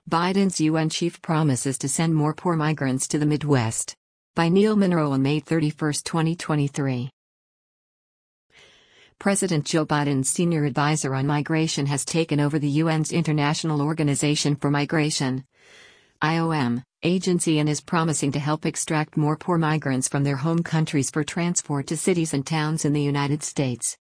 Biden's UN chief promises to send more poor migrants to the Midwest. By Neil Monroe on May 31, 2023. President Joe Biden's senior advisor on migration has taken over the UN's International Organization for Migration (IOM) agency and is promising to help extract more poor migrants from their home countries for transport to cities and towns in the United States.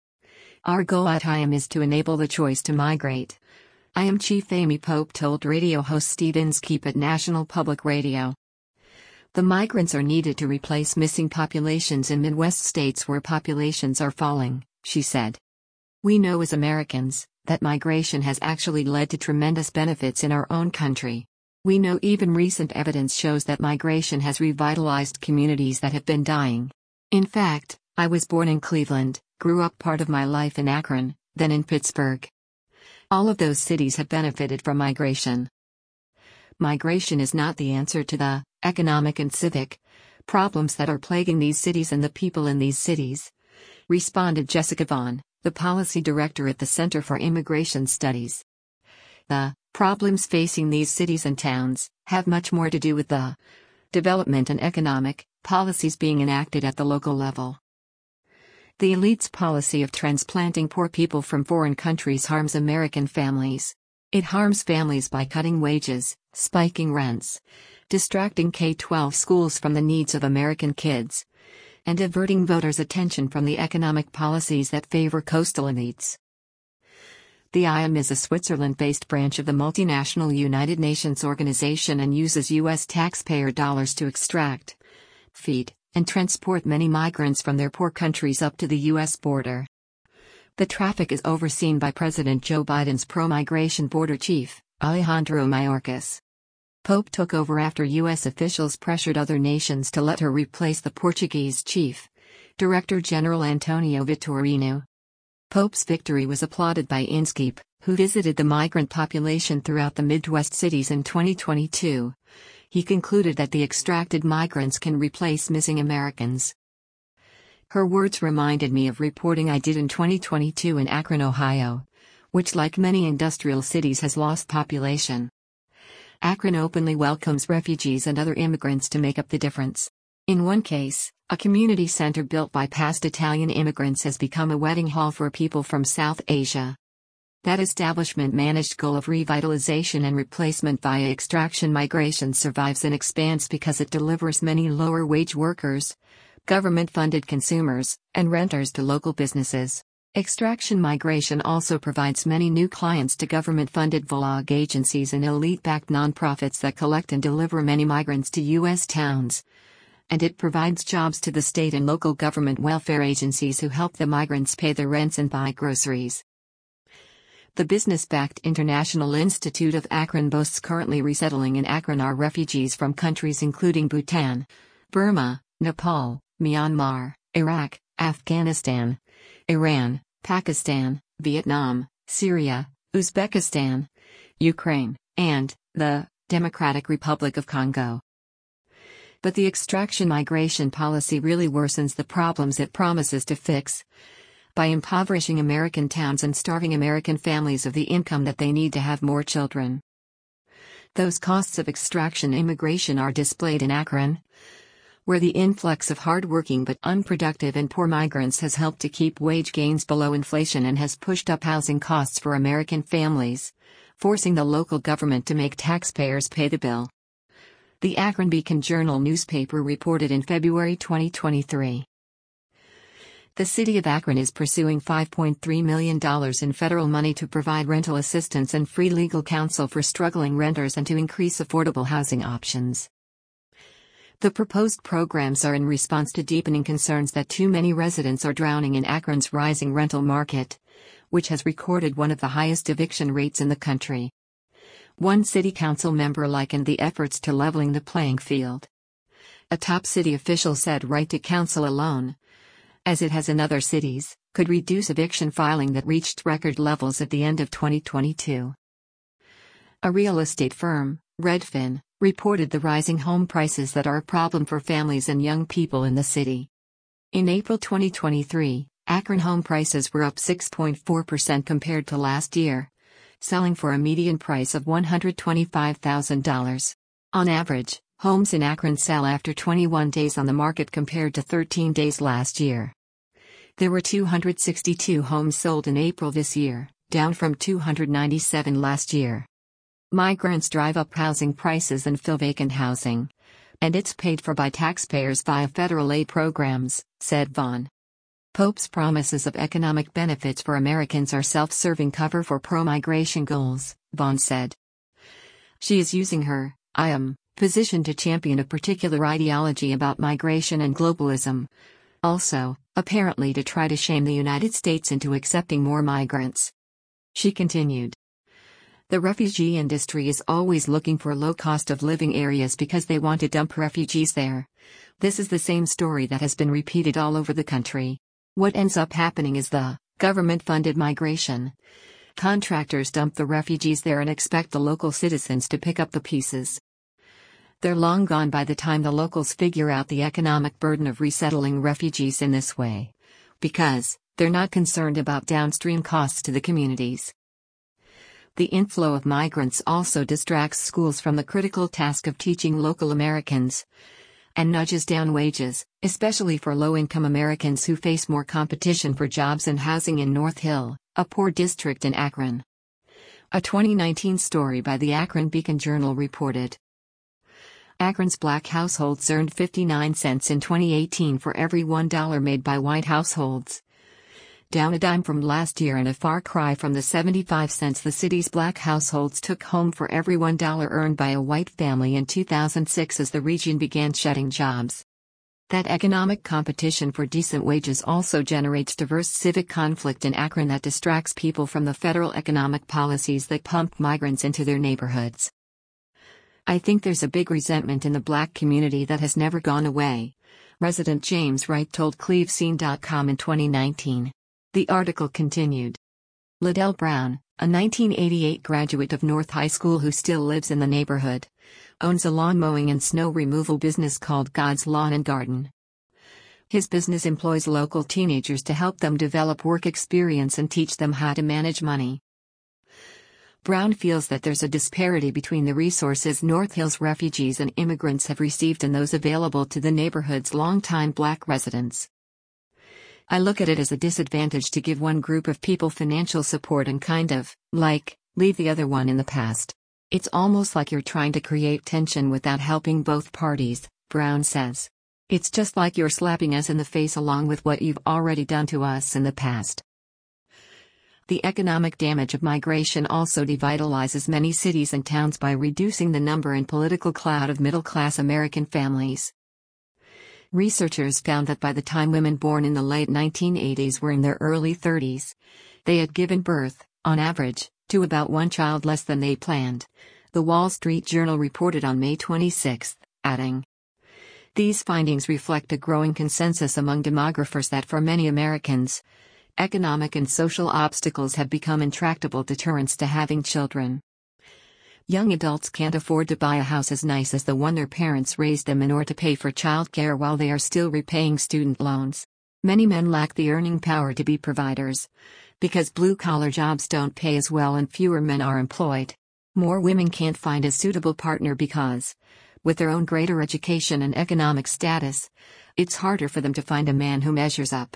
Our goal at IOM is to enable the choice to migrate, IOM Chief Amy Pope told radio host Steve Inskeep at National Public Radio. The migrants are needed to replace missing populations in Midwest states where populations are falling, she said. We know as Americans that migration has actually led to tremendous benefits in our own country. We know even recent evidence shows that migration has revitalized communities that have been dying. In fact, I was born in Cleveland, grew up part of my life in Akron, then in Pittsburgh. All of those cities have benefited from migration. Migration is not the answer to the economic and civic problems that are plaguing these cities and the people in these cities, responded Jessica Vaughn, the policy director at the Center for Immigration Studies. The problems facing these cities and towns have much more to do with the development and economic policies being enacted at the local level. The elite's policy of transplanting poor people from foreign countries harms American families. It harms families by cutting wages, spiking rents, distracting K-12 schools from the needs of American kids, and diverting voters' attention from the economic policies that favor coastal elites. The IOM is a Switzerland-based branch of the multinational United Nations organization and uses U.S. taxpayer dollars to extract, feed, and transport many migrants from their poor countries up to the U.S. border. The traffic is overseen by President Joe Biden's pro-migration border chief, Alejandro Mayorkas. Pope took over after U.S. officials pressured other nations to let her replace the Portuguese chief, Director General Antonio Vitorino. Pope's victory was applauded by Inskeep, who visited the migrant population throughout the Midwest cities in 2022. He concluded that the extracted migrants can replace missing Americans. Her words reminded me of reporting I did in 2022 in Akron, Ohio, which like many industrial cities has lost population. Akron openly welcomes refugees and other immigrants to make up the difference. In one case, a community center built by past Italian immigrants has become a wedding hall for people from South Asia. That establishment-managed goal of revitalization and replacement via extraction migration survives and expands because it delivers many lower-wage workers, government-funded consumers, and renters to local businesses. Extraction migration also provides many new clients to government-funded vlog agencies and elite-backed nonprofits that collect and deliver many migrants to U.S. towns. And it provides jobs to the state and local government welfare agencies who help the migrants pay their rents and buy groceries. The business-backed International Institute of Akron boasts currently resettling in Akron are refugees from countries including Bhutan, Burma, Nepal, Myanmar, Iraq, Afghanistan, Iran, Pakistan, Vietnam, Syria, Uzbekistan, Ukraine, and the Democratic Republic of Congo. But the extraction migration policy really worsens the problems it promises to fix, by impoverishing American towns and starving American families of the income that they need to have more children. Those costs of extraction immigration are displayed in Akron, where the influx of hard-working but unproductive and poor migrants has helped to keep wage gains below inflation and has pushed up housing costs for American families, forcing the local government to make taxpayers pay the bill. The Akron Beacon Journal newspaper reported in February 2023. The city of Akron is pursuing $5.3 million in federal money to provide rental assistance and free legal counsel for struggling renters and to increase affordable housing options. The proposed programs are in response to deepening concerns that too many residents are drowning in Akron's rising rental market, which has recorded one of the highest eviction rates in the country. One city council member likened the efforts to leveling the playing field. A top city official said right to counsel alone, as it has in other cities, could reduce eviction filing that reached record levels at the end of 2022. A real estate firm, Redfin, reported the rising home prices that are a problem for families and young people in the city. In April 2023, Akron home prices were up 6.4% compared to last year, selling for a median price of $125,000. On average, homes in Akron sell after 21 days on the market compared to 13 days last year. There were 262 homes sold in April this year, down from 297 last year. Migrants drive up housing prices and fill vacant housing. And it's paid for by taxpayers via federal aid programs, said Vaughn. Pope's promises of economic benefits for Americans are self-serving cover for pro-migration goals, Vaughn said. She is using her position to champion a particular ideology about migration and globalism. Also, apparently to try to shame the United States into accepting more migrants. She continued. The refugee industry is always looking for low cost of living areas because they want to dump refugees there. This is the same story that has been repeated all over the country. What ends up happening is the government-funded migration. Contractors dump the refugees there and expect the local citizens to pick up the pieces. They're long gone by the time the locals figure out the economic burden of resettling refugees in this way. Because they're not concerned about downstream costs to the communities. The inflow of migrants also distracts schools from the critical task of teaching local Americans and nudges down wages, especially for low-income Americans who face more competition for jobs and housing in North Hill, a poor district in Akron. A 2019 story by the Akron Beacon Journal reported. Akron's black households earned 59 cents in 2018 for every $1 made by white households. Down a dime from last year and a far cry from the 75 cents the city's black households took home for every $1 earned by a white family in 2006 as the region began shedding jobs. That economic competition for decent wages also generates diverse civic conflict in Akron that distracts people from the federal economic policies that pump migrants into their neighborhoods. I think there's a big resentment in the black community that has never gone away, resident James Wright told CleveScene.com in 2019. The article continued. Liddell Brown, a 1988 graduate of North High School who still lives in the neighborhood, owns a lawn mowing and snow removal business called God's Lawn and Garden. His business employs local teenagers to help them develop work experience and teach them how to manage money. Brown feels that there's a disparity between the resources North Hill's refugees and immigrants have received and those available to the neighborhood's longtime black residents. I look at it as a disadvantage to give one group of people financial support and leave the other one in the past. It's almost like you're trying to create tension without helping both parties, Brown says. It's just like you're slapping us in the face along with what you've already done to us in the past. The economic damage of migration also devitalizes many cities and towns by reducing the number and political clout of middle-class American families. Researchers found that by the time women born in the late 1980s were in their early 30s, they had given birth, on average, to about one child less than they planned, the Wall Street Journal reported on May 26, adding. These findings reflect a growing consensus among demographers that for many Americans, economic and social obstacles have become intractable deterrents to having children. Young adults can't afford to buy a house as nice as the one their parents raised them in or to pay for childcare while they are still repaying student loans. Many men lack the earning power to be providers, because blue-collar jobs don't pay as well and fewer men are employed. More women can't find a suitable partner because, with their own greater education and economic status, it's harder for them to find a man who measures up.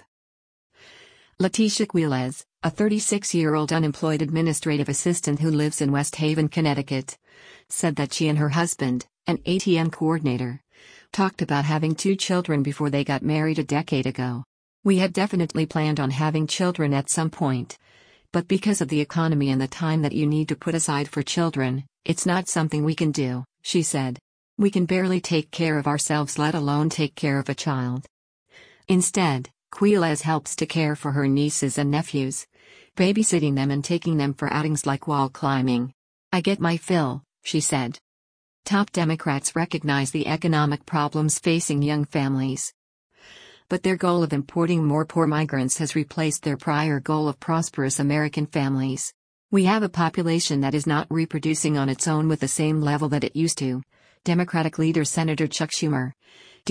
Leticia Quiles, a 36-year-old unemployed administrative assistant who lives in West Haven, Connecticut, said that she and her husband, an ATM coordinator, talked about having 2 children before they got married a decade ago. We had definitely planned on having children at some point, but because of the economy and the time that you need to put aside for children, it's not something we can do, she said. We can barely take care of ourselves, let alone take care of a child. Instead, Quiles helps to care for her nieces and nephews, babysitting them and taking them for outings like wall climbing. I get my fill, she said. Top Democrats recognize the economic problems facing young families. But their goal of importing more poor migrants has replaced their prior goal of prosperous American families. We have a population that is not reproducing on its own with the same level that it used to, Democratic leader Senator Chuck Schumer,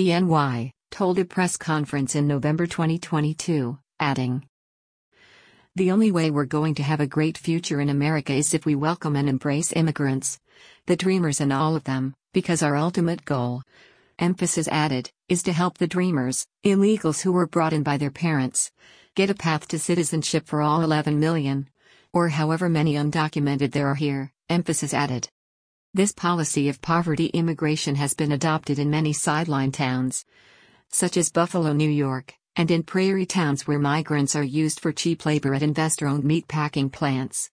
DNY, told a press conference in November 2022, adding. The only way we're going to have a great future in America is if we welcome and embrace immigrants, the dreamers and all of them, because our ultimate goal, emphasis added, is to help the dreamers, illegals who were brought in by their parents, get a path to citizenship for all 11 million, or however many undocumented there are here, emphasis added. This policy of poverty immigration has been adopted in many sideline towns, such as Buffalo, New York, and in prairie towns where migrants are used for cheap labor at investor-owned meatpacking plants.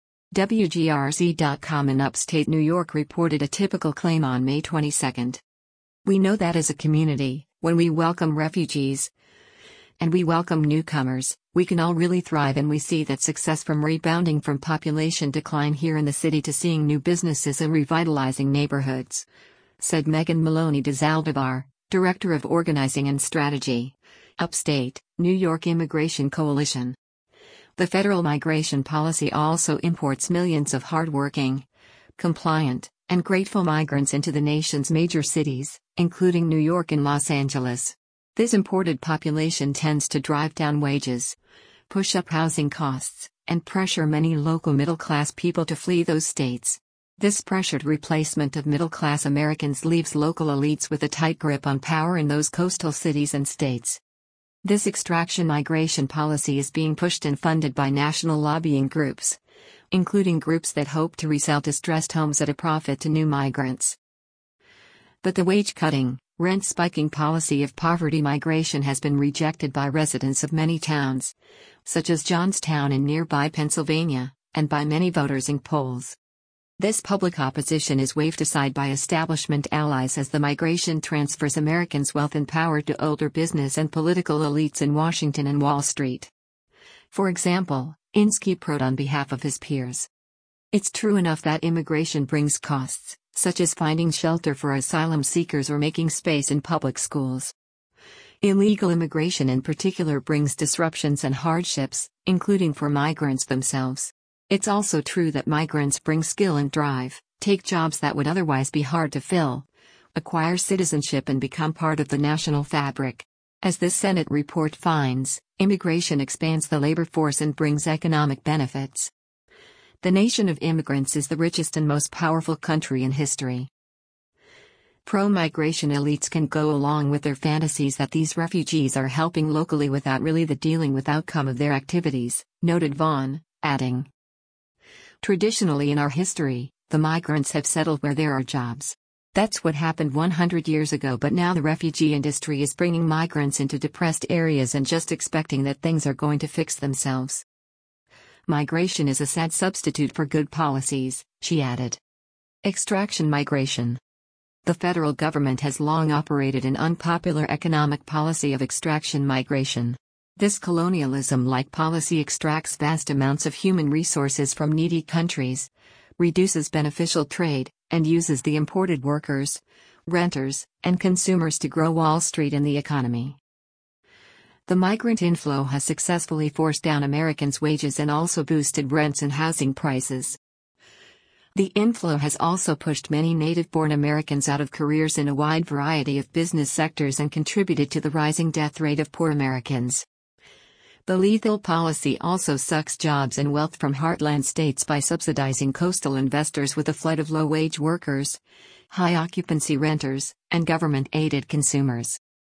WGRZ.com in upstate New York reported a typical claim on May 22. We know that as a community, when we welcome refugees and we welcome newcomers, we can all really thrive, and we see that success from rebounding from population decline here in the city to seeing new businesses and revitalizing neighborhoods, said Megan Maloney de Zaldivar, Director of Organizing and Strategy, Upstate New York Immigration Coalition. The federal migration policy also imports millions of hardworking, compliant, and grateful migrants into the nation's major cities, including New York and Los Angeles. This imported population tends to drive down wages, push up housing costs, and pressure many local middle-class people to flee those states. This pressured replacement of middle-class Americans leaves local elites with a tight grip on power in those coastal cities and states. This extraction migration policy is being pushed and funded by national lobbying groups, including groups that hope to resell distressed homes at a profit to new migrants. But the wage-cutting, rent-spiking policy of poverty migration has been rejected by residents of many towns, such as Johnstown in nearby Pennsylvania, and by many voters in polls. This public opposition is waved aside by establishment allies as the migration transfers Americans' wealth and power to older business and political elites in Washington and Wall Street. For example, Inskeep wrote on behalf of his peers. It's true enough that immigration brings costs, such as finding shelter for asylum seekers or making space in public schools. Illegal immigration in particular brings disruptions and hardships, including for migrants themselves. It's also true that migrants bring skill and drive, take jobs that would otherwise be hard to fill, acquire citizenship and become part of the national fabric. As this Senate report finds, immigration expands the labor force and brings economic benefits. The nation of immigrants is the richest and most powerful country in history. Pro-migration elites can go along with their fantasies that these refugees are helping locally without really dealing with the outcome of their activities, noted Vaughn, adding. Traditionally in our history, the migrants have settled where there are jobs. That's what happened 100 years ago, but now the refugee industry is bringing migrants into depressed areas and just expecting that things are going to fix themselves. Migration is a sad substitute for good policies, she added. Extraction migration. The federal government has long operated an unpopular economic policy of extraction migration. This colonialism-like policy extracts vast amounts of human resources from needy countries, reduces beneficial trade, and uses the imported workers, renters, and consumers to grow Wall Street and the economy. The migrant inflow has successfully forced down Americans' wages and also boosted rents and housing prices. The inflow has also pushed many native-born Americans out of careers in a wide variety of business sectors and contributed to the rising death rate of poor Americans. The lethal policy also sucks jobs and wealth from heartland states by subsidizing coastal investors with a flood of low-wage workers, high-occupancy renters, and government-aided consumers.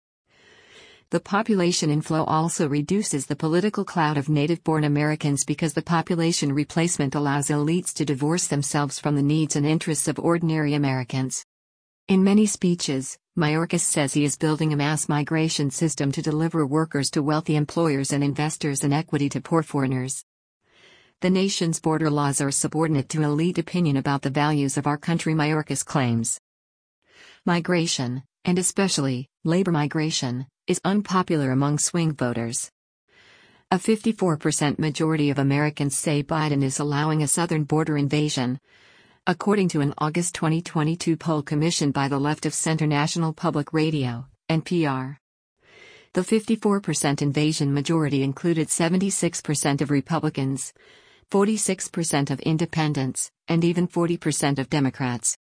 The population inflow also reduces the political clout of native-born Americans because the population replacement allows elites to divorce themselves from the needs and interests of ordinary Americans. In many speeches, Mayorkas says he is building a mass migration system to deliver workers to wealthy employers and investors and equity to poor foreigners. The nation's border laws are subordinate to elite opinion about the values of our country, Mayorkas claims. Migration, and especially labor migration, is unpopular among swing voters. A 54% majority of Americans say Biden is allowing a southern border invasion, according to an August 2022 poll commissioned by the Left of Center National Public Radio, NPR. The 54% invasion majority included 76% of Republicans, 46% of independents, and even 40% of Democrats.